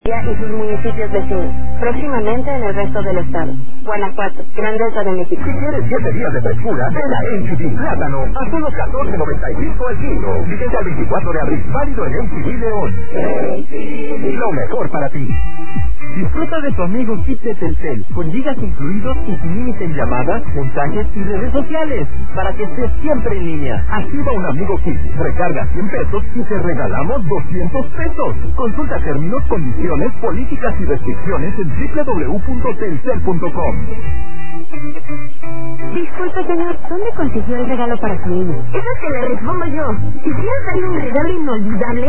y sus municipios vecinos, próximamente en el resto del estado. Guanajuato, Grandeza de México. Si quieres 7 días de frescura, ven a MTV Plátano a solo $14.95 el kilo. Vigencia al 24 de abril, válido en MTV León. Lo mejor para ti. Disfruta de tu amigo Kit de Telcel, con gigas incluidos y sin límite en llamadas, mensajes y redes sociales, para que estés siempre en línea. Activa un amigo Kit, recarga 100 pesos y te regalamos 200 pesos. Consulta términos, condiciones, políticas y restricciones en www.telcel.com. Disculpe, señor, ¿dónde consiguió el regalo para su niño? Eso es que le respondo yo. ¿Quisiera darle un regalo inolvidable?